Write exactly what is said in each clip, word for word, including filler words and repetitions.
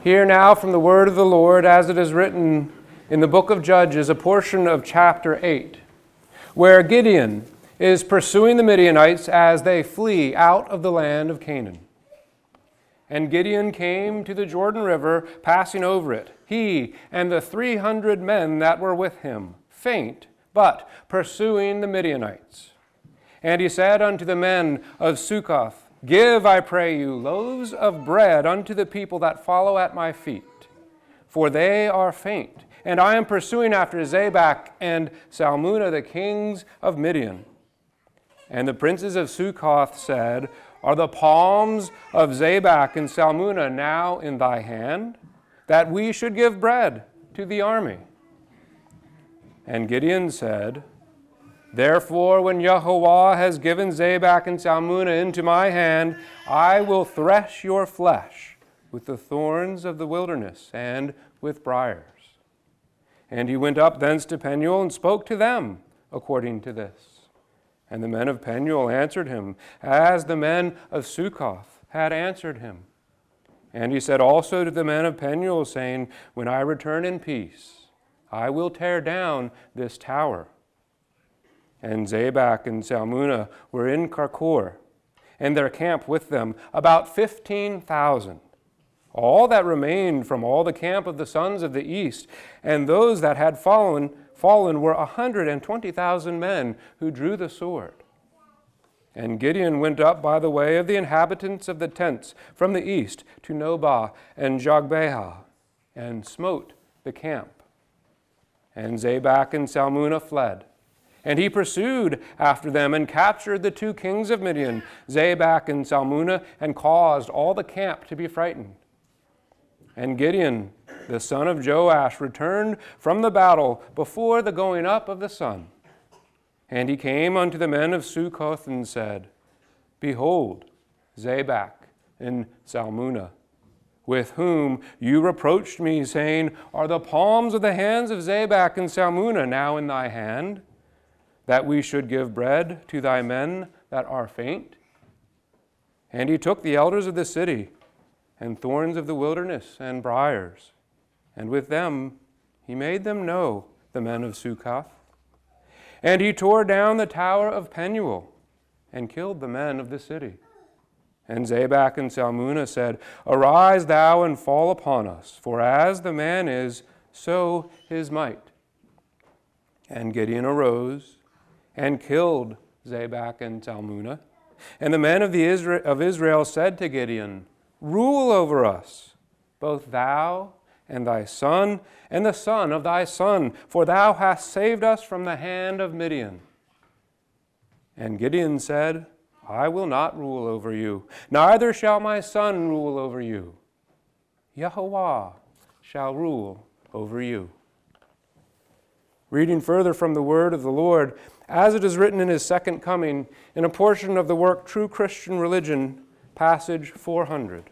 Hear now from the word of the Lord as it is written in the book of Judges, a portion of chapter eight, where Gideon is pursuing the Midianites as they flee out of the land of Canaan. And Gideon came to the Jordan River, passing over it, he and the three hundred men that were with him, faint, but pursuing the Midianites. And he said unto the men of Succoth, Give, I pray you, loaves of bread unto the people that follow at my feet, for they are faint, and I am pursuing after Zabak and Salmunna, the kings of Midian. And the princes of Succoth said, Are the palms of Zabak and Salmunna now in thy hand, that we should give bread to the army? And Gideon said, Therefore, when Yahweh has given Zabak and Salmunna into my hand, I will thresh your flesh with the thorns of the wilderness and with briars. And he went up thence to Penuel and spoke to them according to this. And the men of Penuel answered him, as the men of Succoth had answered him. And he said also to the men of Penuel, saying, When I return in peace, I will tear down this tower. And Zabak and Salmunna were in Karkor, and their camp with them, about fifteen thousand. All that remained from all the camp of the sons of the east, and those that had fallen, fallen were a hundred and twenty thousand men who drew the sword. And Gideon went up by the way of the inhabitants of the tents from the east to Nobah and Jogbehah, and smote the camp. And Zabak and Salmunna fled. And he pursued after them and captured the two kings of Midian, Zabak and Salmunna, and caused all the camp to be frightened. And Gideon, the son of Joash, returned from the battle before the going up of the sun. And he came unto the men of Succoth and said, Behold, Zabak and Salmunna, with whom you reproached me, saying, Are the palms of the hands of Zabak and Salmunna now in thy hand, that we should give bread to thy men that are faint? And he took the elders of the city, and thorns of the wilderness, and briars, and with them he made them know the men of Succoth. And he tore down the tower of Penuel, and killed the men of the city. And Zabak and Salmunna said, Arise thou and fall upon us, for as the man is, so his might. And Gideon arose, and killed Zabak and Salmunna. And the men of, the Isra- of Israel said to Gideon, Rule over us, both thou and thy son, and the son of thy son, for thou hast saved us from the hand of Midian. And Gideon said, I will not rule over you, neither shall my son rule over you. Yahweh shall rule over you. Reading further from the word of the Lord, as it is written in his second coming, in a portion of the work True Christian Religion, passage four hundred.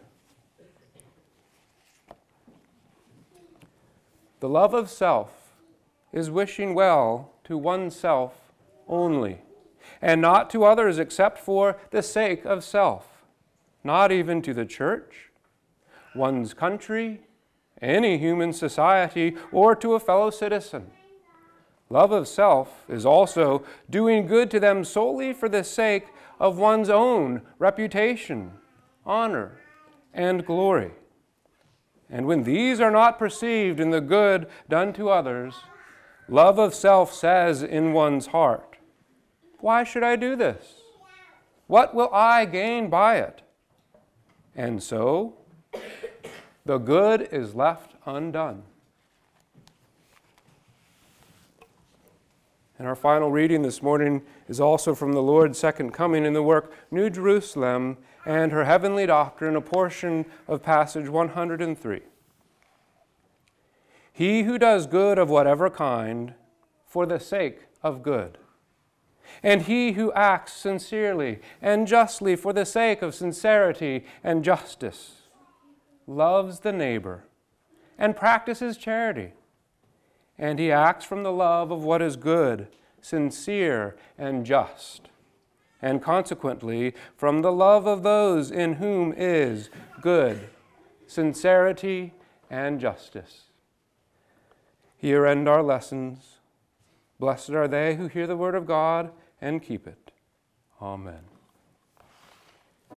The love of self is wishing well to oneself only, and not to others except for the sake of self, not even to the church, one's country, any human society, or to a fellow citizen. Love of self is also doing good to them solely for the sake of one's own reputation, honor, and glory. And when these are not perceived in the good done to others, love of self says in one's heart, Why should I do this? What will I gain by it? And so, the good is left undone. And our final reading this morning is also from the Lord's second coming in the work New Jerusalem and her heavenly doctrine, a portion of passage one hundred three. He who does good of whatever kind for the sake of good, and he who acts sincerely and justly for the sake of sincerity and justice, loves the neighbor and practices charity, and he acts from the love of what is good, sincere, and just, and consequently from the love of those in whom is good, sincerity, and justice. Here end our lessons. Blessed are they who hear the word of God and keep it. Amen.